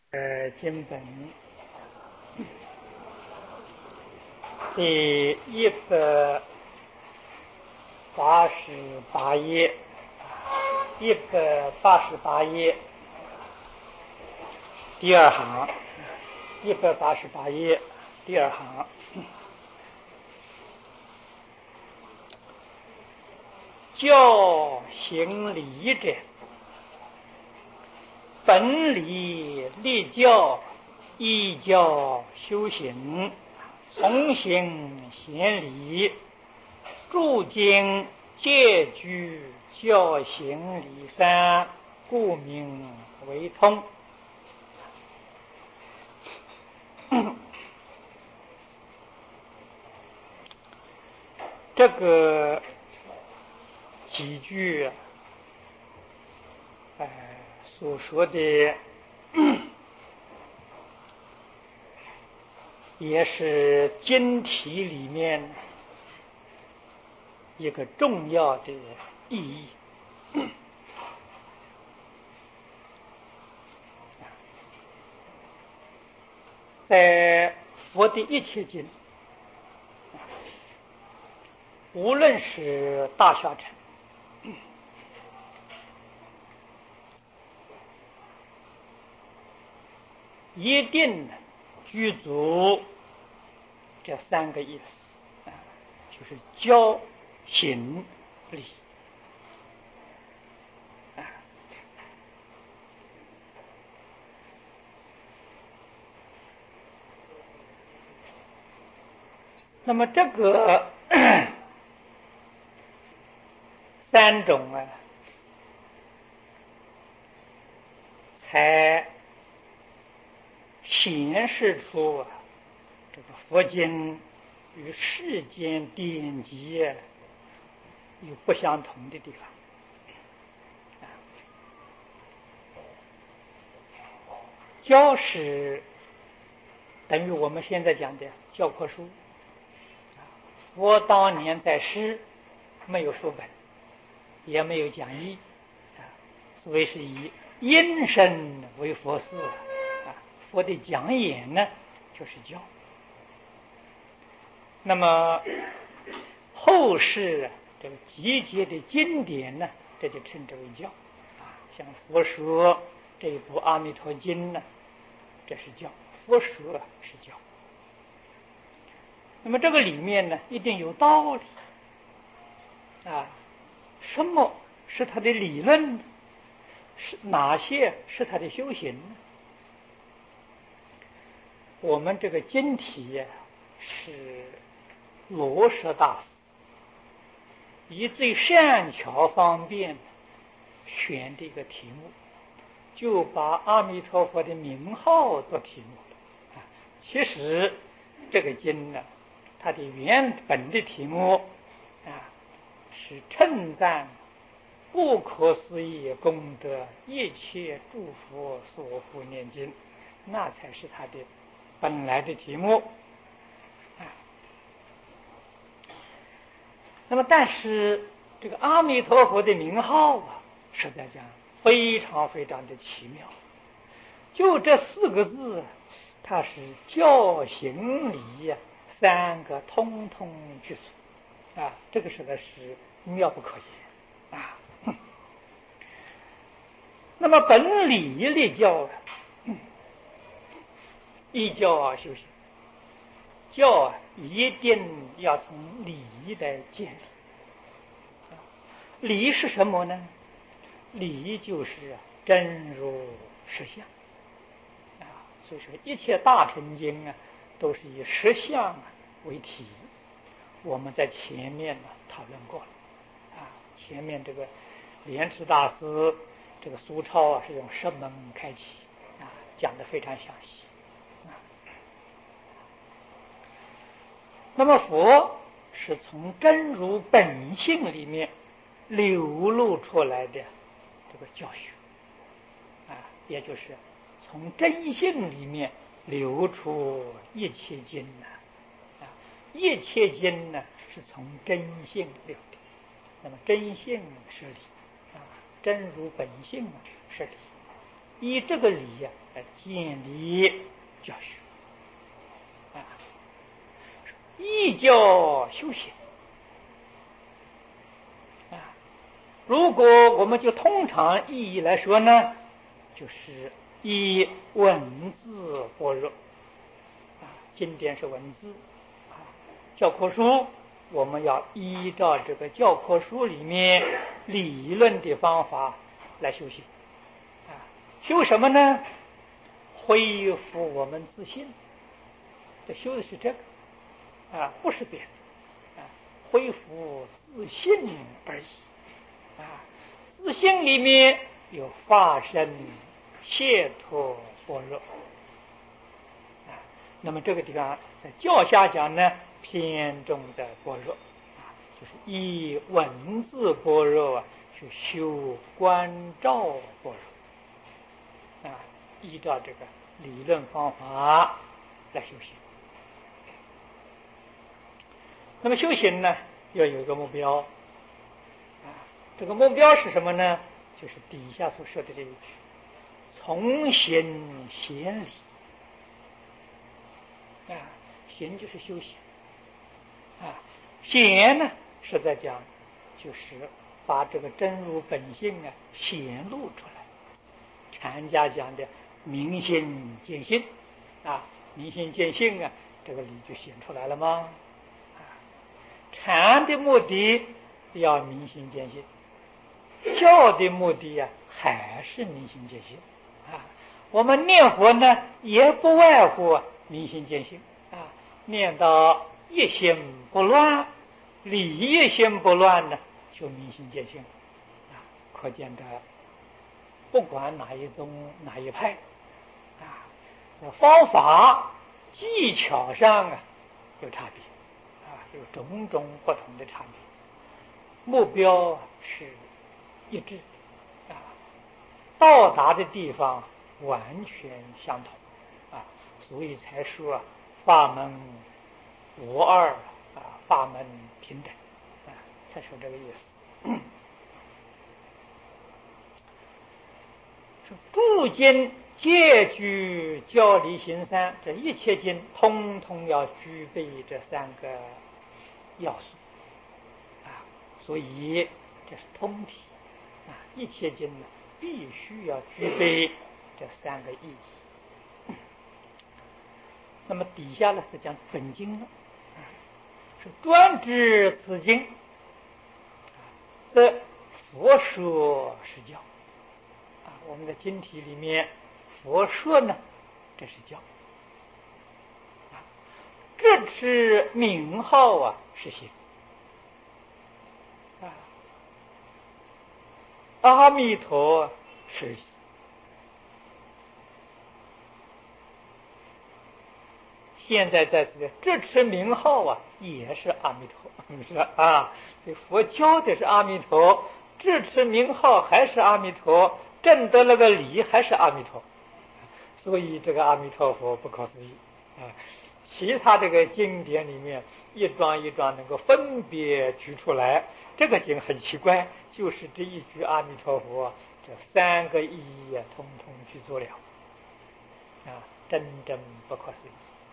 经本第188页，188页第二行，188页第二行。教行礼者，本理立教，依教修行，从行贤礼，诸经皆具教行礼三，故名为通。这个几句所说的也是经题里面一个重要的意义。在佛的一切经，无论是大小乘，一定具足这三个意思，就是教行礼。那么这个三种才显示出这个佛经与世间典籍有不相同的地方。教是等于我们现在讲的教科书。佛当年在世没有书本，也没有讲义，所以是以因身为佛事。佛的讲演呢，就是教。那么后世这个集结的经典呢，这就称之为教。像佛说这一部《阿弥陀经》呢，这是教，佛说是教。那么这个里面呢，一定有道理什么是他的理论呢？是哪些是他的修行呢？我们这个经题是罗什大师以最善巧方便选的一个题目，就把阿弥陀佛的名号做题目了。其实这个经呢，它的原本的题目是称赞不可思议功德，一切诸佛所护念经，那才是它的本来的题目。那么但是这个阿弥陀佛的名号实在讲非常非常的奇妙，就这4个字，它是教行礼三个通通具足这个实在是妙不可言那么本理立教依教修行，教一定要从礼来建立。礼是什么呢？礼就是真如实相所以说一切大乘经都是以实相为题。我们在前面讨论过了前面这个莲池大师这个苏超是用10门开启讲得非常详细那么佛是从真如本性里面流露出来的这个教学也就是从真性里面流出一切经一切经呢是从真性流的。那么真性是理真如本性是理以这个理呀来建立教学啊，依教修行啊。如果我们就通常意义来说呢，就是以文字般若啊，经典是文字啊，教科书我们要依照这个教科书里面理论的方法来修行啊。修什么呢？恢复我们自信，这修的是这个啊，不是别的啊，恢复自信而已啊。自信里面有法身解脱般若啊。那么这个地方在教下讲呢，偏重在般若啊，就是以文字般若去修观照般若啊，依照这个理论方法来修行。那么修行呢，要有一个目标啊，这个目标是什么呢？就是底下所说的这一句：从行显理啊，行就是修行啊，显呢是在讲，就是把这个真如本性啊显露出来。禅家讲的明心见性啊，明心见性啊，这个理就显出来了吗？啊，禅的目的要明心见性，教的目的呀还是明心见性啊。我们念佛呢，也不外乎明心见性啊，念到一心不乱，理一心不乱呢，就明心见性啊。可见的，不管哪一宗哪一派啊，方法技巧上啊有差别啊，有种种不同的差别，目标是一致啊，到达的地方完全相同啊，所以才说法门无二啊，法门平等啊，才说这个意思。诸经皆具教理行三，这一切经通通要具备这三个要素啊，所以这是通体啊，一切经呢必须要具备这三个意义。那么底下呢是讲本经了啊，是专指此经的佛说是教啊，我们的经体里面佛说呢，这是教啊，这是名号啊，是行啊，阿弥陀是行。现在在此这持名号啊，也是阿弥陀，是吧？啊，这佛教的是阿弥陀，这持名号还是阿弥陀，证得了个理还是阿弥陀，所以这个阿弥陀佛不可思议啊！其他这个经典里面一桩一桩能够分别举出来，这个经很奇怪，就是这一句阿弥陀佛，这三个意义啊，通通去做了啊，真正不可思议。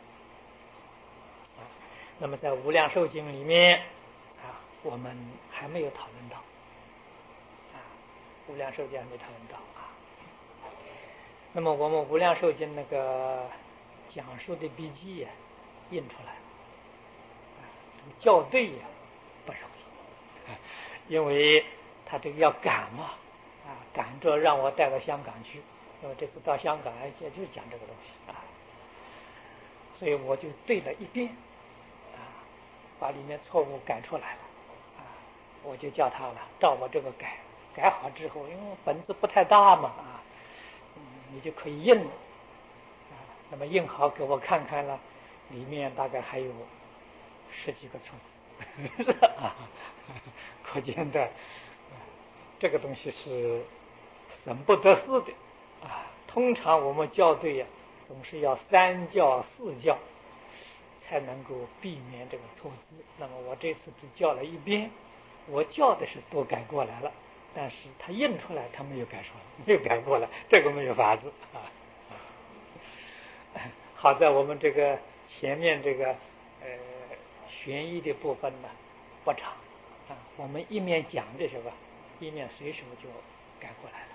那么在《无量寿经》里面啊，我们还没有讨论到啊，《无量寿经》还没讨论到啊。那么我们《无量寿经》那个讲述的笔记啊，印出来啊，这个校对呀不容易啊，因为他这个要赶嘛啊，赶着让我带到香港去，因为这次到香港也就是讲这个东西啊，所以我就对了一遍。把里面错误改出来了啊，我就叫他了，照我这个改，改好之后，因为本子不太大嘛啊，你就可以印了啊。那么印好给我看看了，里面大概还有10几个错字啊，可见的这个东西是审不得事的啊。通常我们校对呀，总是要3校4校。才能够避免这个错字。那么我这次只校了一遍，我校的是都改过来了但是他印出来，他没有改说，没有改过来，这个没有法子啊。好在我们这个前面这个玄义的部分呢不长啊，我们一面讲的时候，一面随手就改过来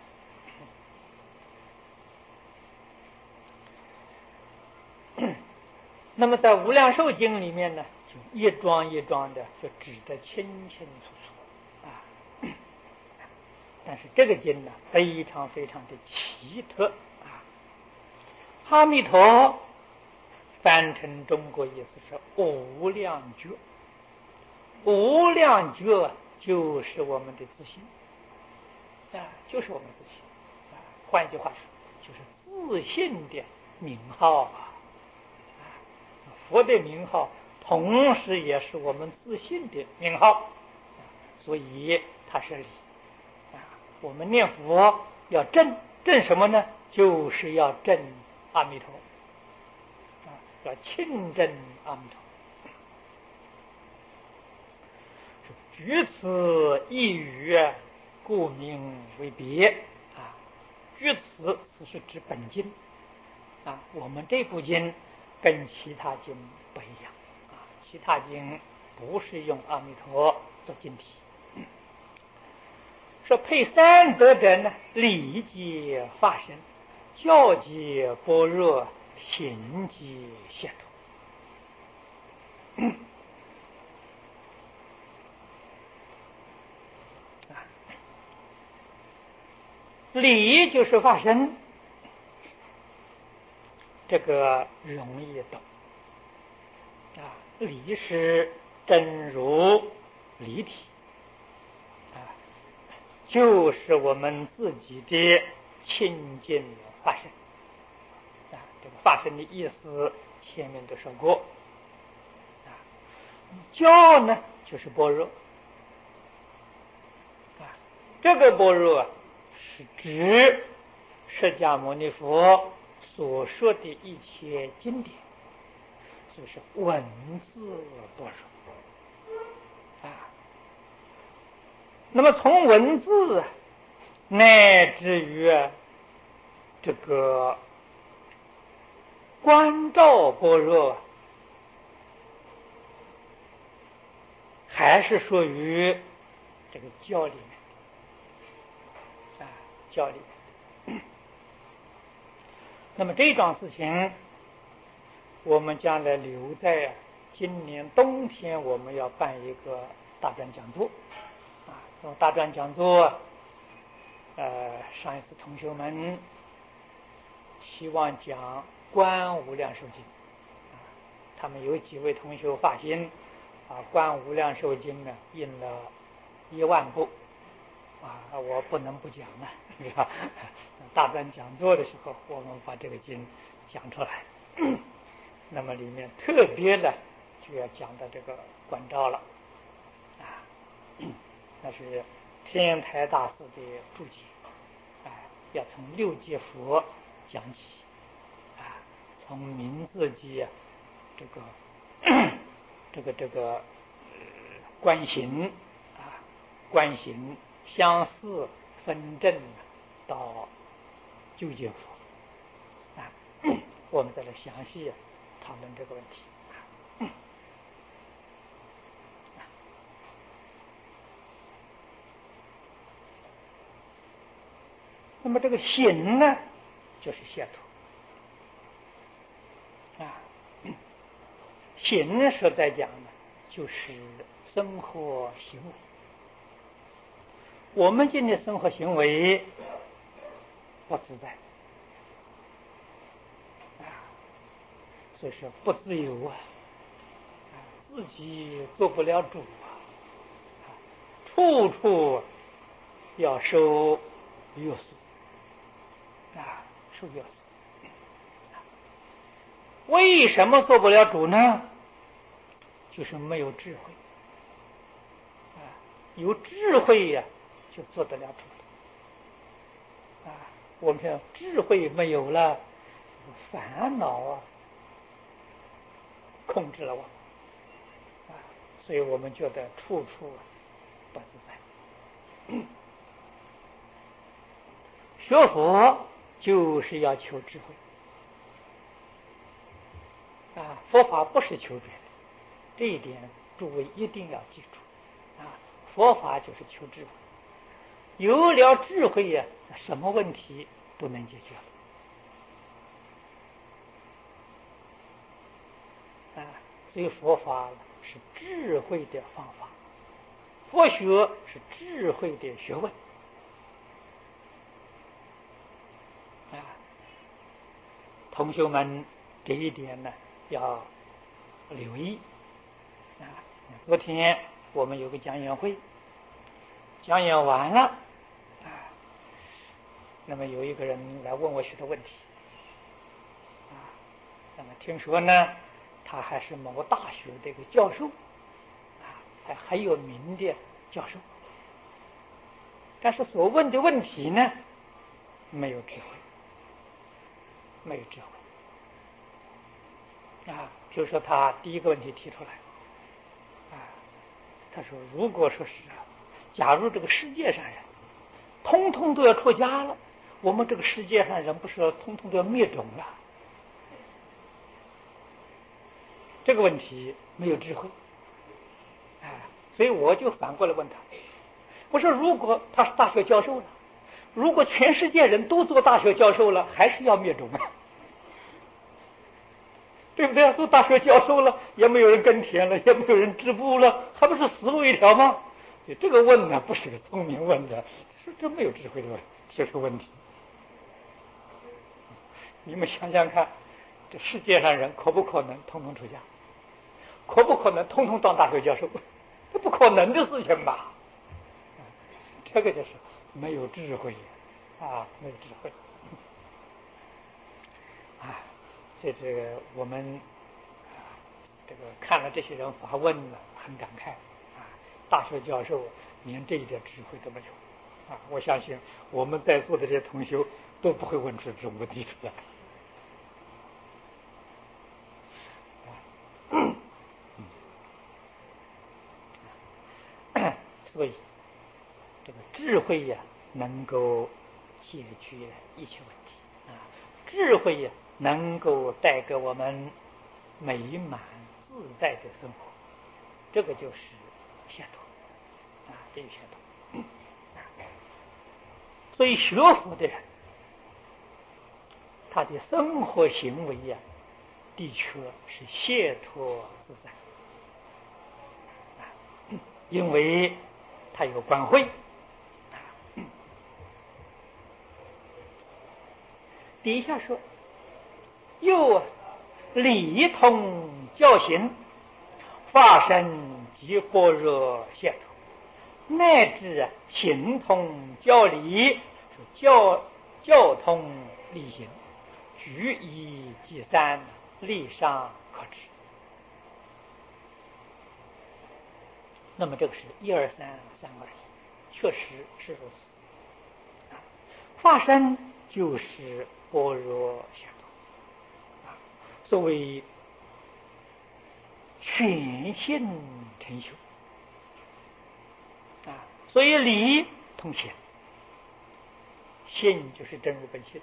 了。那么在《无量寿经》里面呢，就一桩一桩的就指得清清楚楚啊。但是这个经呢，非常非常的奇特啊。阿弥陀翻成中国意思是无量觉，无量觉就是我们的自信啊，就是我们自信啊。换句话说，就是自信的名号啊。佛的名号同时也是我们自信的名号，所以它是理啊。我们念佛要证什么呢？就是要证阿弥陀啊，要亲证阿弥陀。举此一语，故名为别啊。举此是指本经啊，我们这部经跟其他经不一样啊，其他经不是用阿弥陀做经体。说配三德者呢，理即法身，教即般若，行即解脱。理就是法身，这个容易懂啊。理是真如离体啊，就是我们自己的清净法身啊。这个法身的意思前面都说过啊。教呢就是般若啊，这个般若是指释迦牟尼佛所说的一切经典，就是文字般若啊。那么从文字乃至于这个观照般若，还是属于这个教里面啊，教里面。那么这桩事情，我们将来留在今年冬天，我们要办一个大专讲座啊。这种大专讲座，上一次同学们希望讲观无量寿经啊，他们有几位同学发心啊，观无量寿经呢印了10000部啊，我不能不讲了，是吧？大专讲座的时候，我们把这个经讲出来。那么里面特别的就要讲到这个观照了啊，那是天台大师的注解啊，要从6界佛讲起啊，从名字界这个观行啊，观行相似分正到9界佛啊，我们再来详细讨论这个问题。那么这个行呢，就是解脱啊。行实在讲呢，就是生活行为。我们今天生活行为不自在啊，所以说不自由啊，自己做不了主啊，处处要受约束啊，受约束。为什么做不了主呢？就是没有智慧啊，有智慧呀，就做得了主啊。我们说智慧没有了，烦恼啊控制了我啊，所以我们觉得处处不自在。 学佛就是要求智慧佛法不是求别的，这一点诸位一定要记住佛法就是求智慧，有了智慧什么问题都能解决了所以佛法是智慧的方法，佛学是智慧的学问同学们这一点呢要留意昨天我们有个讲演会，讲演完了那么有一个人来问我许多问题那么听说呢他还是某大学的一个教授还很有名的教授，但是所问的问题呢没有智慧，比如说他第一个问题提出来他说如果说是假如这个世界上人通通都要出家了，我们这个世界上人不是通通都要灭种了？这个问题没有智慧所以我就反过来问他，我说如果他是大学教授了，如果全世界人都做大学教授了，还是要灭种对不对？做大学教授了也没有人耕田了，也没有人织布了，还不是死路一条吗？所以这个问呢不是个聪明问的，这没有智慧的问这个问题。你们想想看，这世界上人可不可能通通出家？可不可能通通当大学教授？这不可能的事情吧？这个就是没有智慧没有智慧所以这个我们这个看了这些人发问呢，很感慨大学教授连这一点智慧都没有我相信我们在座的这些同学都不会问出这种问题出来所以这个智慧能够解决一切问题智慧能够带给我们美满自在的生活，这个就是解脱这个解脱所以学佛的人他的生活行为的确是解脱自在因为他有观慧底下说又理通教行，法身即般若解脱，乃至行通教理，教通理行，举一即三，理上可知。那么这个是1、2、3、3、2、1，确实是如此法身就是般若解脱所谓全性成就所以理通显，性就是真如本性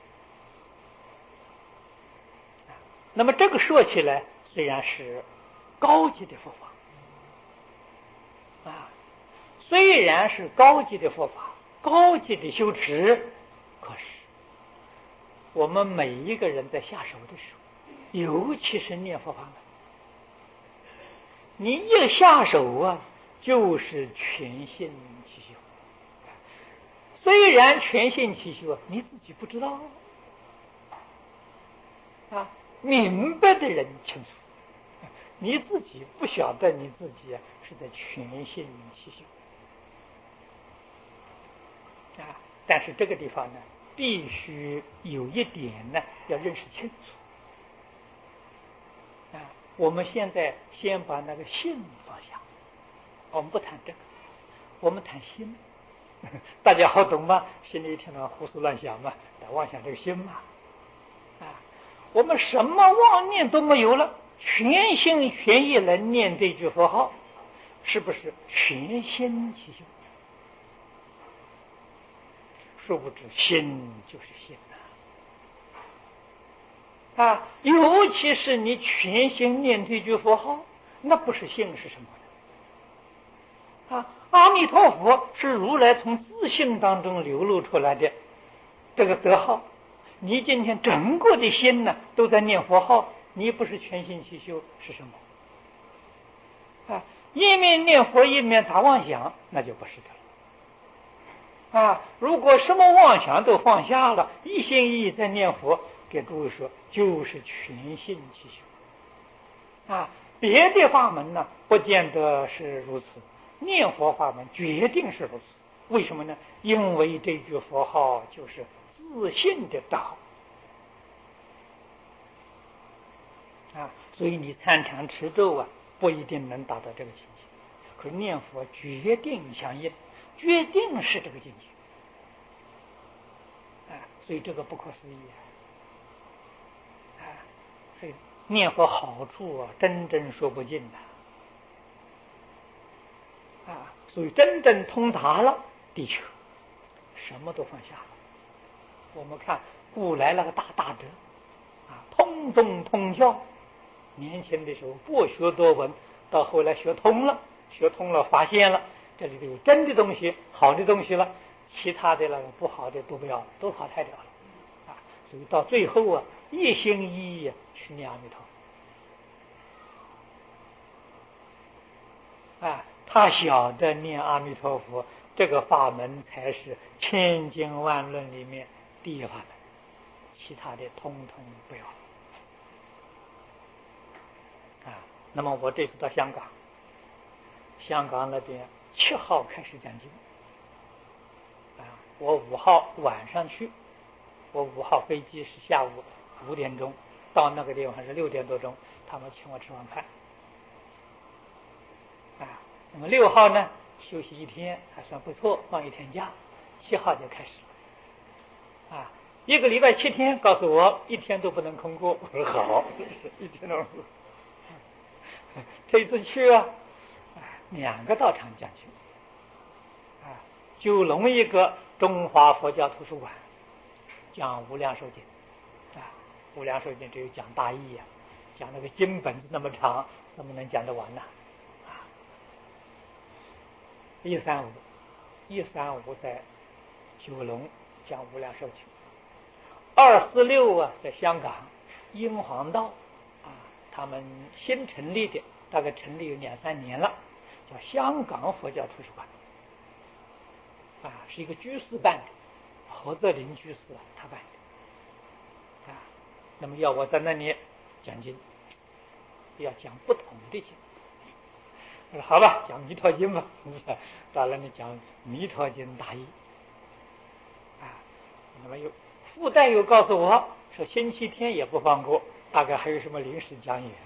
那么这个说起来虽然是高级的佛法虽然是高级的佛法，高级的修持，可是我们每一个人在下手的时候，尤其是念佛法门，你一下手就是全心起修。虽然全心起修你自己不知道明白的人清楚，你自己不晓得你自己是在全心起修但是这个地方呢，必须有一点呢，要认识清楚我们现在先把那个性放下，我们不谈这个，我们谈心大家好懂吗？心里一天到胡思乱想嘛，妄想这个心嘛我们什么妄念都没有了，全心全意来念这句佛号，是不是全心起修？ 殊不知心就是心尤其是你全心念这句佛号，那不是心是什么呢？阿弥陀佛是如来从自性当中流露出来的这个德号，你今天整个的心呢都在念佛号，你不是全心去修是什么？一面念佛一面打妄想，那就不是的了。如果什么妄想都放下了，一心一意在念佛，给诸位说就是全心去修。别的法门呢不见得是如此，念佛法门决定是如此。为什么呢？因为这句佛号就是自信的道所以你参禅持咒不一定能达到这个境界，可是念佛决定相应，决定是这个境界所以这个不可思议所以念佛好处真正说不尽所以真正通达了，的确什么都放下了。我们看古来那个大德通宗通教，年轻的时候不学多闻，到后来学通了发现了这里头有真的东西好的东西了，其他的那个不好的都不要，都淘汰掉了所以到最后一心一意去念阿弥陀佛他晓得念阿弥陀佛这个法门才是千经万论里面第一法门，其他的通通不要那么我这次到香港那边7号开始讲经我5号晚上去，我5号飞机是下午5点钟到那个地方，是6点多钟，他们请我吃晚饭那么6号呢休息1天还算不错，放1天假，7号就开始了1个礼拜7天，告诉我1天都不能空过，我说好1天都不这次去2个道场讲经九龙一个中华佛教图书馆讲无量寿经无量寿经只有讲大义讲那个经本那么长，怎么能讲得完呢？135在九龙讲无量寿经，246在香港英皇道他们新成立的，大概成立有2-3年了，叫香港佛教图书馆是一个居士办的，何泽林居士他办的那么要我在那里讲经，要讲不同的经，我说好吧，讲弥陀经吧，到那里讲弥陀经大义那么附带又告诉我说星期天也不放过，大概还有什么临时讲演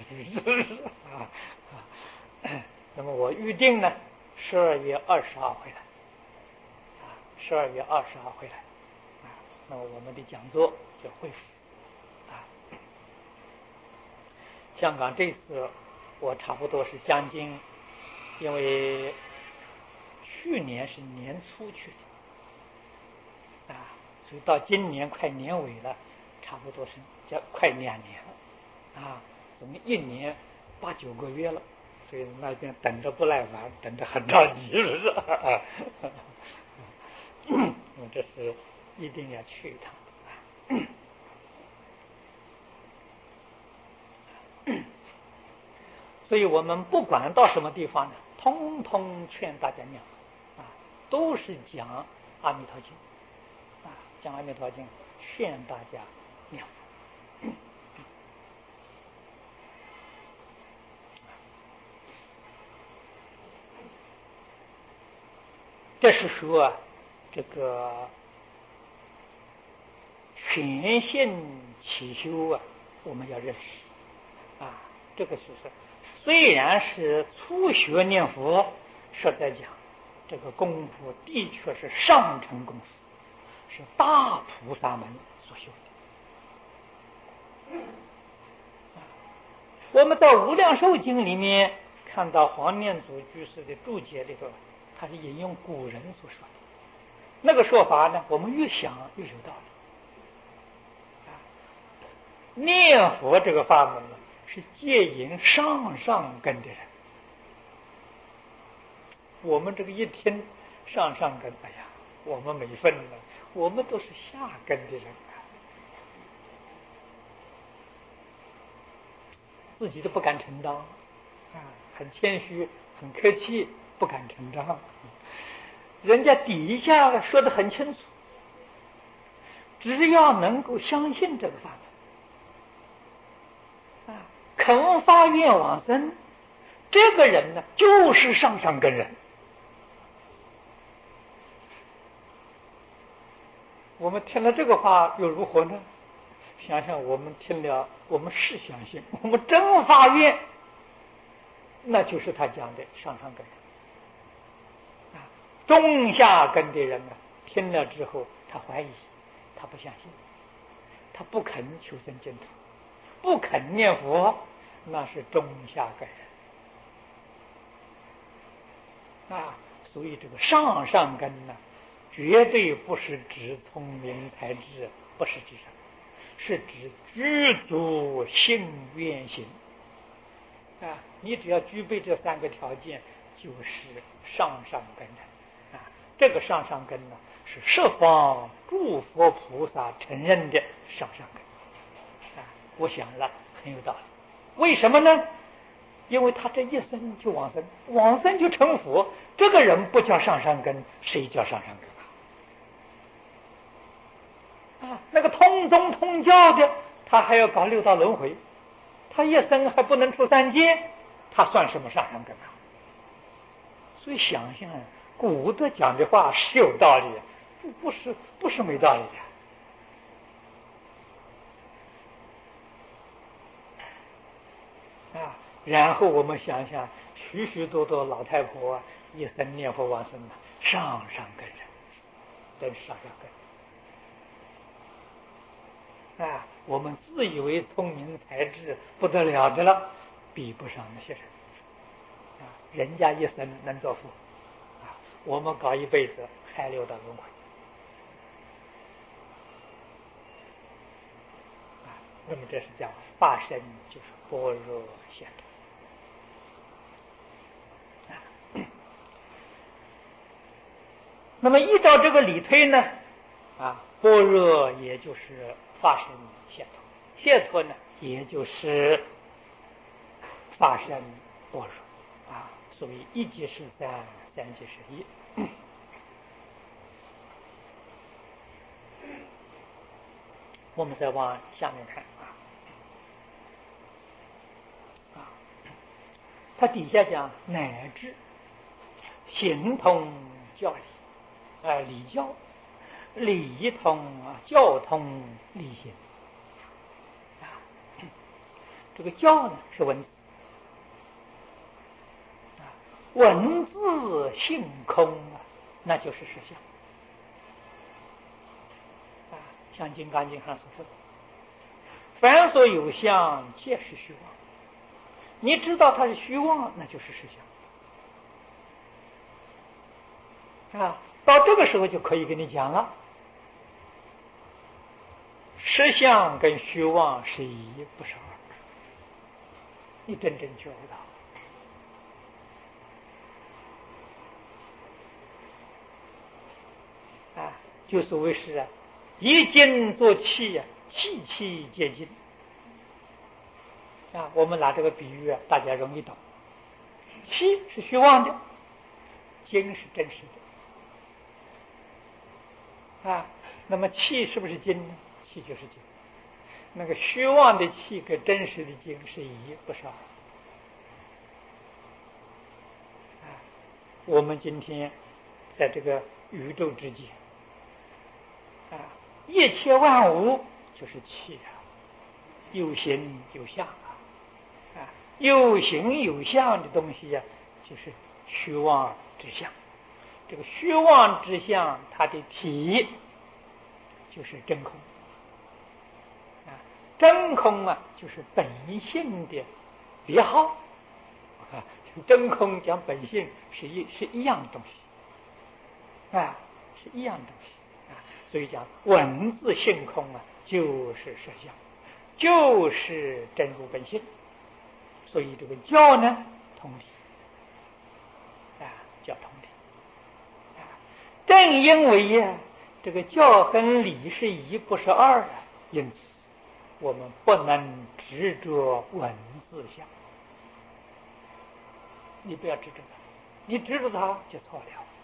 那么我预定呢12月20号回来12月20号回来那么我们的讲座就恢复香港这次我差不多是将近，因为去年是年初去的所以到今年快年尾了，差不多是快2年了总1年8、9个月了，所以那边等着不耐烦，等着很着急是吧这是一定要去一趟所以我们不管到什么地方呢，通通劝大家念佛都是讲阿弥陀经讲阿弥陀经，劝大家念佛这是说这个全性起修我们要认识这个是虽然是初学念佛，实在讲这个功夫的确是上乘功夫，是大菩萨们所修的我们到无量寿经里面看到黄念祖居士的注解里头，他是引用古人所说的那个说法呢，我们越想越有道理。念佛这个法门呢，是戒引上根的人。我们这个一听上根，哎呀，我们没份了，我们都是下根的人自己都不敢承当很谦虚，很客气，不敢承当。人家底下说得很清楚，只要能够相信这个法门肯发愿往生，这个人呢，就是上根人。我们听了这个话又如何呢？想想我们听了，我们是相信，我们真发愿，那就是他讲的上根人中下根的人听了之后他怀疑，他不相信，他不肯求生净土，不肯念佛，那是中下根人所以这个上根呢，绝对不是指聪明才智，不是指什么，是指知足信愿行你只要具备这3个条件，就是上根人这个上根呢，是十方诸佛菩萨承认的上根我想了很有道理。为什么呢？因为他这一生就往生，往生就成佛，这个人不叫上根，谁叫上根那个通宗通教的，他还要搞6道轮回，他一生还不能出3界，他算什么上根所以想想古德讲的话是有道理的，不是没道理的然后我们想想，许多老太婆一生念佛往生上根人，真是上根我们自以为聪明才智不得了的了，比不上那些人人家一生能做佛我们搞一辈子还6道轮回那么这是叫法身，就是般若显通那么依照这个理推呢般若也就是法身显通，显通呢也就是法身般若所以一即是3，3即是1我们再往下面看他底下讲乃至行通教理理教，理通教通理行这个教呢是文字文字性空那就是实相像《金刚经》上所说的，凡所有相，皆是虚妄。你知道它是虚妄，那就是实相到这个时候就可以跟你讲了，实相跟虚妄是一，不是二，你真正觉悟到就所谓是一金作气气气皆金我们拿这个比喻大家容易懂，气是虚妄的，金是真实的那么气是不是金呢？气就是金，那个虚妄的气跟真实的金是一，不是二我们今天在这个宇宙之间一切万物就是气有形有相有形有相的东西就是虚妄之相。这个虚妄之相，它的体就是真空真空就是本性的别号真空讲本性是一样的东西是一样东西啊。所以讲文字性空啊，就是实相，就是真如本性。所以这个教呢，同理啊，叫同理啊。正因为呀，这个教跟理是一，不是二啊，因此我们不能执着文字相。你不要执着它，你执着它就错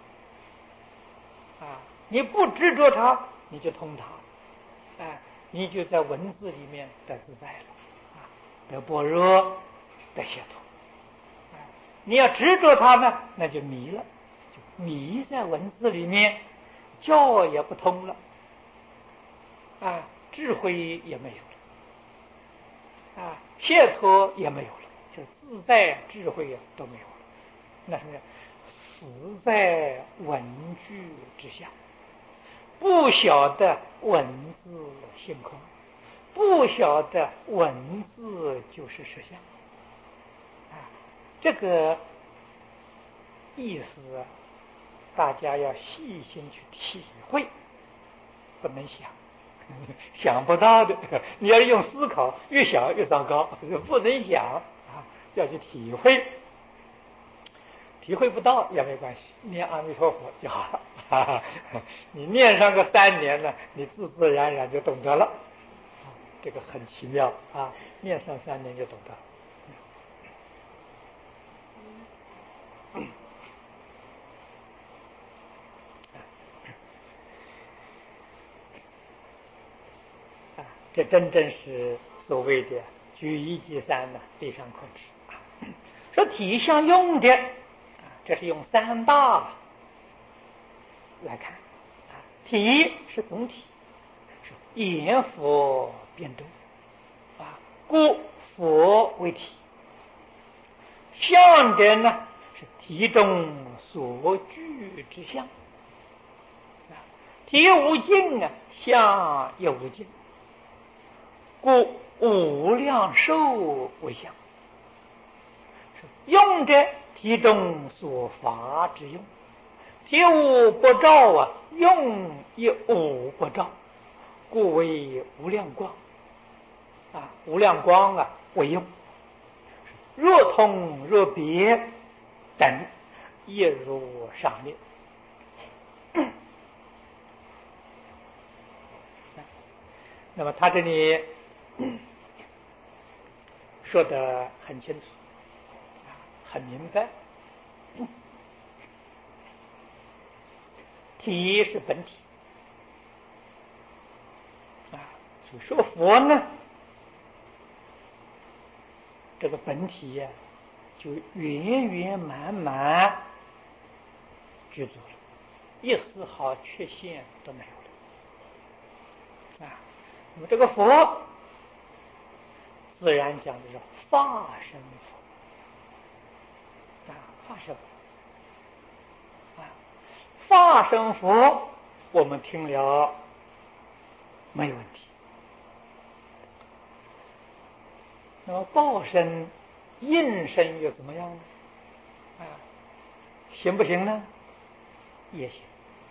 了啊！你不执着它，你就通它，哎，你就在文字里面得自在了啊，得般若，得解脱。你要执着它呢，那就迷了，就迷在文字里面，教也不通了啊，智慧也没有了啊，解脱也没有了，就自在智慧啊都没有了。那是死在文句之下，不晓得文字性空，不晓得文字就是实相啊。这个意思啊，大家要细心去体会，不能想想不到的。你要用思考，越想越糟糕，不能想啊，要去体会。体会不到也没关系，念阿弥陀佛就好了。哈哈，你念上个3年呢，你自自然然就懂得了。这个很奇妙啊，念上3年就懂得了。这真正是所谓的举一即三呢，非常可知。说体相用的，这是用3大来看啊，体是总体，是言佛辩斗啊，故佛为体。相者呢，是体中所具之相啊，体无尽啊，相也无尽，故无量寿为相。用者体中所法之用，体无不照啊，用亦无不照，故为无量光啊，无量光啊为用。若通若别等，亦如上列。那么他这里说得很清楚，很明白。体是本体啊，所以说佛呢，这个本体呀，就圆圆满满具足了，一丝毫缺陷都没有了啊。那么这个佛，自然讲的是化身佛啊，化身佛啊，化身佛，我们听了没有问题。那么报身、应身又怎么样呢？啊，行不行呢？也行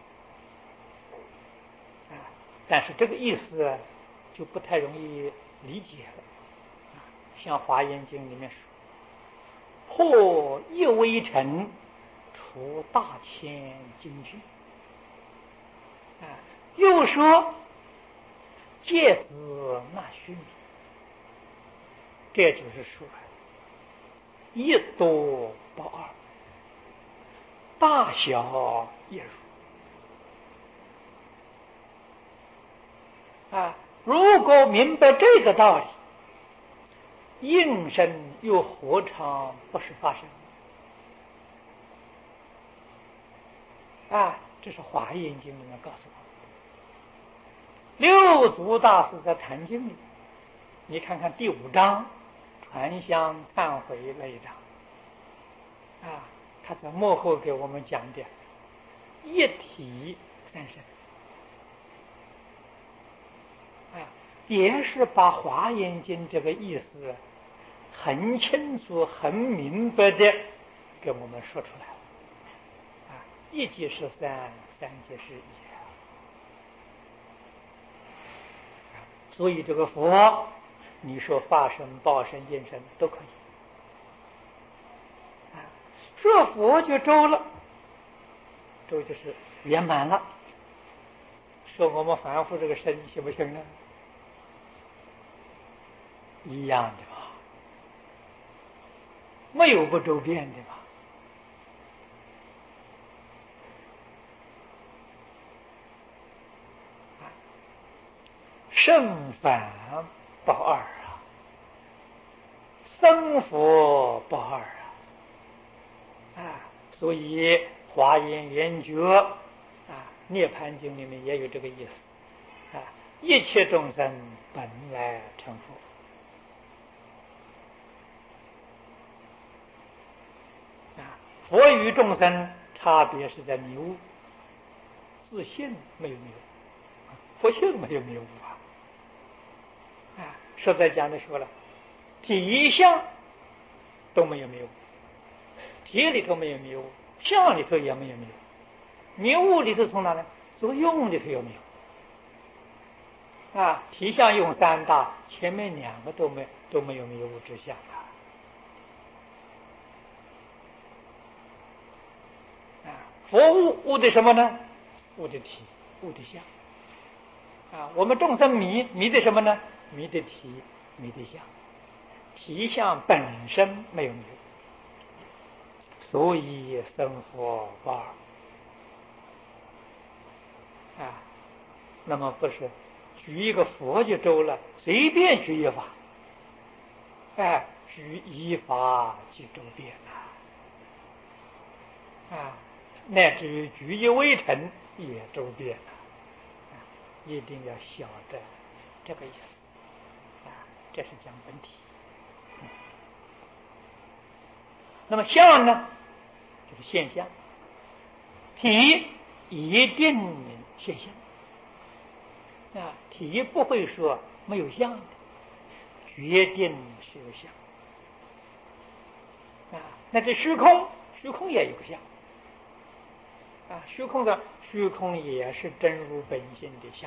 啊，但是这个意思就不太容易理解了啊。像《华严经》里面说：“破一微尘，除大千经卷。”啊，又说：“芥子纳须弥。”这就是说，一多不二，大小亦如啊。如果明白这个道理，应身又何尝不是发生啊？这是《华严经》里面告诉我们。六祖大师在《坛经》里，你看看第5章传香忏悔那一章啊，他在幕后给我们讲的一体三身啊，也是把《华严经》这个意思很清楚、很明白的给我们说出来了啊，一即是三， 三界是一。所以这个佛，你说化身、报身、应身都可以。说佛就周了，周就是圆满了。说我们凡夫这个身行不行呢？一样的吧，没有不周遍的吧。圣凡不二啊，僧佛不二啊，所以华严圆觉涅盘经里面也有这个意思一切众生本来成佛。佛与众生差别是在迷悟，自信没有迷悟，佛性没有迷悟实在讲的说了，体相都没有迷悟，体里头没有迷悟，相里头也没有迷悟，迷悟里头从哪呢？作用里头有迷悟体相用三大，前面两个都没有迷悟之相佛悟的什么呢？悟的体，悟的相我们众生迷的什么呢？迷的体，迷的相。体相本身没有迷，所以生佛不二那么不是举一个佛就周了，随便举一法举一法即周遍乃至于举一微尘也周遍一定要晓得这个意思这是讲本体。那么相呢，就是现象，体一定现象体不会说没有相的，决定是有相那这虚空也有相虚空也是真如本性的相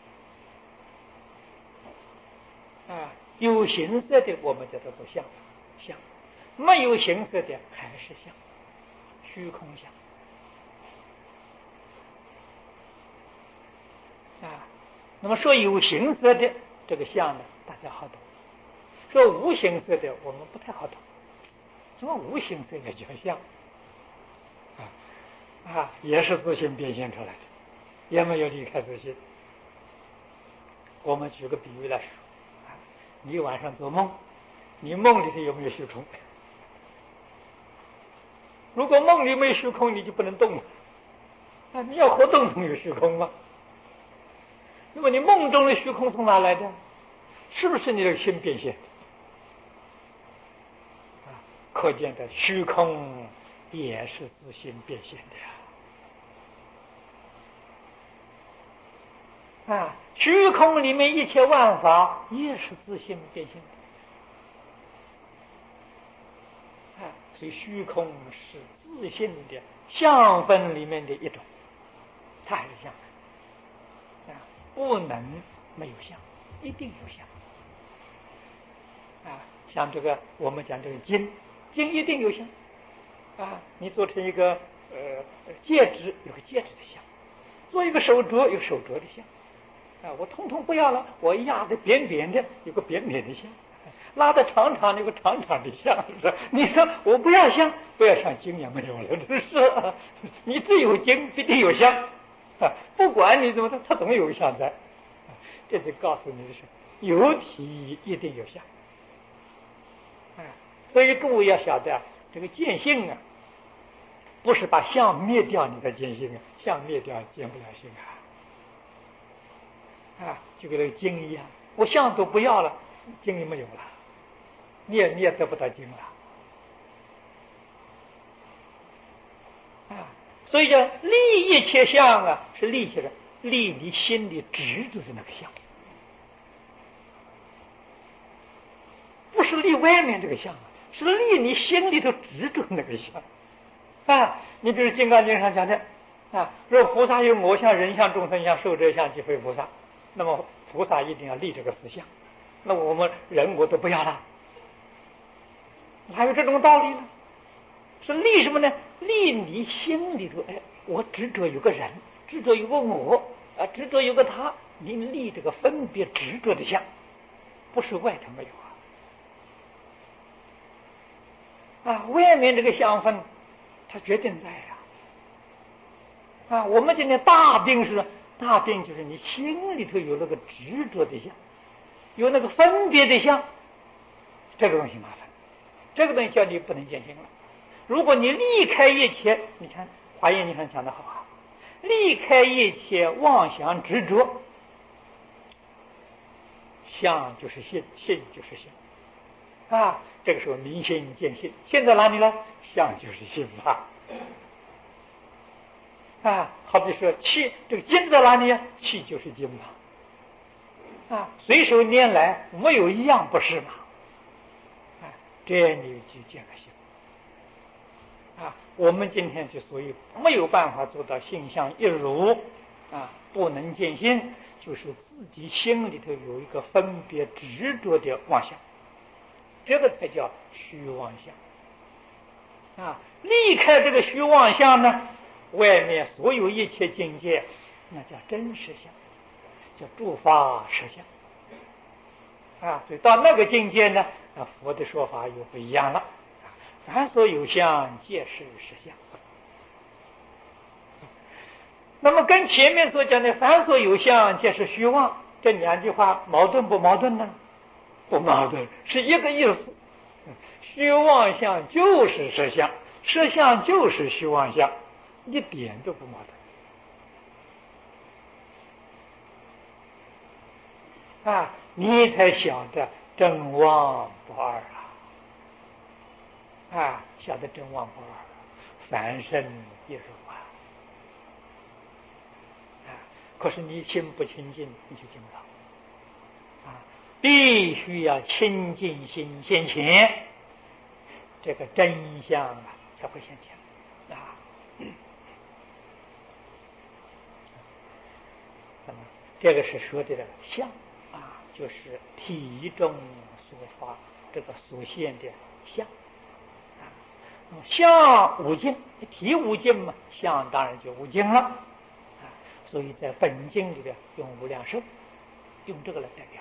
分有形色的我们叫做相，没有形色的还是相，虚空相那么说有形色的这个相呢，大家好懂；说无形色的我们不太好懂。什么无形色也叫相也是自性变现出来的，也没有离开自性。我们举个比喻来说你晚上做梦，你梦里头有没有虚空？如果梦里没有虚空，你就不能动了你要活动总有虚空吗？那么你梦中的虚空从哪来的？是不是你的心变现可见的虚空也是自性变现的虚空里面一切万法也是自性变现的所以虚空是自性的相分里面的一种，它还是相分不能没有相，一定有相像这个我们讲这个金一定有相你做成一个戒指，有个戒指的相；做一个手镯，有手镯的相我通通不要了，我压的扁扁的，有个扁扁的相；拉的长长的，有个长长的相。你说我不要相，不要相，经也没有了，这是你只有经必定有相不管你怎么说，它总有相在这就告诉你的是，有体一定有相所以诸位要晓得这个见性不是把相灭掉你才见性相灭掉见不了性就跟那个经一样，我相都不要了，经也没有了，你也得不到经了所以叫立一切相是立起来，立你心里执着的那个相，不是立外面这个相是立你心里头执着那个相你比如《金刚经》上讲的若菩萨有我相、人相、众生相、寿者相及非菩萨，那么菩萨一定要立这个四相。那我们人我都不要了，还有这种道理呢？是立什么呢？立你心里头，我执着有个人，执着有个我，执着有个他，你立这个分别执着的相，不是外头没有外面这个相分，它决定在我们今天大病是大病，就是你心里头有那个执着的相，有那个分别的相，这个东西麻烦，这个东西叫你不能见性了。如果你离开一切，你看华严经上讲的好离开一切妄想执着，相就是性，性就是性这个时候明心见性。现在哪里呢？相就是性好比说气，这个精在哪里呀？气就是精随手拈来，没有一样不是嘛这样你就见了性我们今天之所以没有办法做到性相一如不能见性，就是自己心里头有一个分别执着的妄想，这个才叫虚妄相离开这个虚妄相呢，外面所有一切境界，那叫真实相，叫诸法实相所以到那个境界呢，佛的说法又不一样了。凡所有相，皆是实相。那么跟前面所讲的凡所有相，皆是虚妄，这两句话矛盾不矛盾呢？不矛盾，是一个意思。虚妄相就是实相，实相就是虚妄相，一点都不矛盾你才晓得真妄不二晓得真妄不二，凡身亦如可是你心不清净，你就进不到必须要清净心现前，这个真相才会现前那么这个是说的相就是体中所发这个所现的相相无尽，体无尽嘛，相当然就无尽了所以在本经里边用无量寿，用这个来代表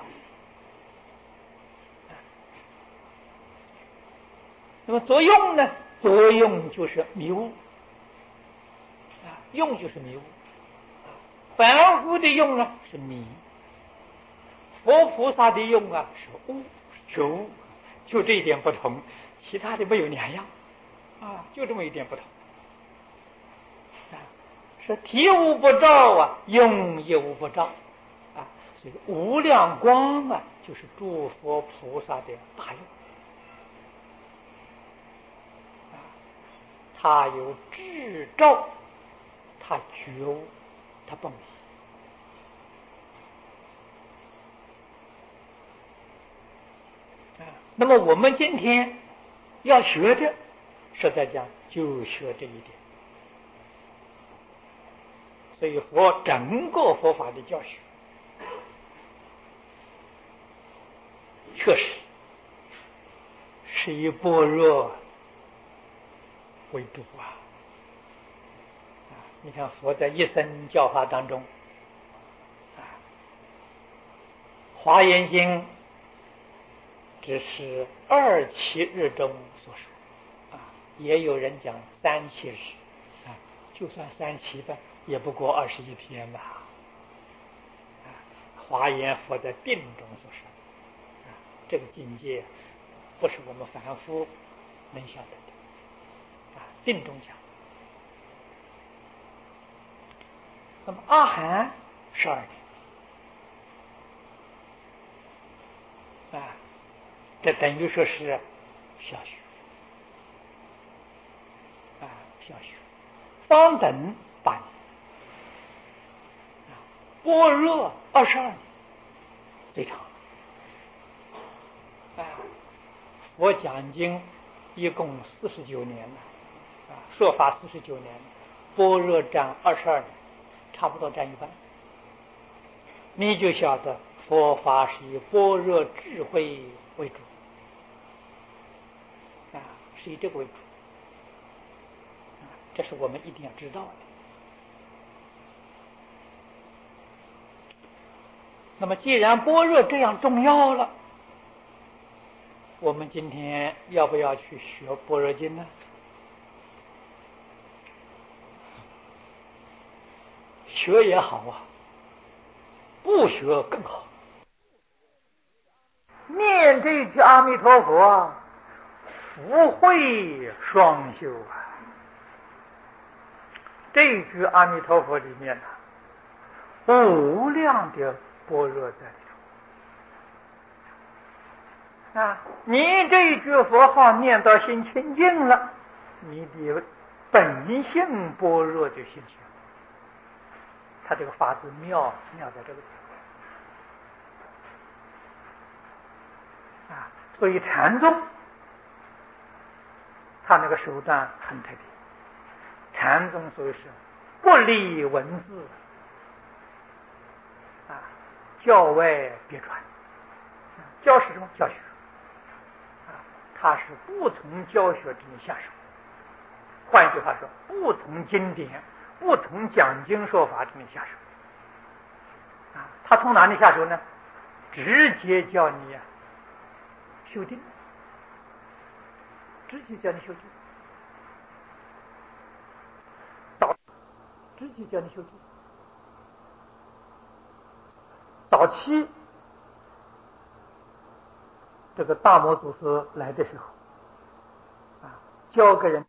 那么作用呢？作用就是迷雾用就是迷雾凡夫的用呢是迷，佛菩萨的用是悟，觉悟，就这一点不同，其他的没有两样就这么一点不同是体无不照用也无不照所以无量光就是诸佛菩萨的大用他有智照，他觉悟，他不迷那么我们今天要学的，实在讲就学这一点。所以佛整个佛法的教学，确实是以般若为主你看佛在一生教法当中华严经只是27日中所说也有人讲37日就算37吧，也不过21天吧华严佛在定中所说这个境界不是我们凡夫能晓得的定中讲。那么阿含12年这等于说是小学小学方等8年般若22年最长佛讲经一共49年了说法49年， 般若占22年，差不多占一半，你就晓得佛法是以般若智慧为主是以这个为主这是我们一定要知道的。那么既然般若这样重要了，我们今天要不要去学般若经呢？学也好不学更好。念这句阿弥陀佛，福慧双修这句阿弥陀佛里面无量的般若在里头你这句佛号念到心清净了，你的本性般若就现前。他这个法子妙在这个地方所以禅宗他那个手段很特别，禅宗所以是不立文字教外别传。教是什么？教学他是不从教学之内下手，换一句话说，不从经典不从讲经说法之内下手他从哪里下手呢？直接叫你修定，直接叫你修定，直接叫你修定。早期这个大摩祖师来的时候教给人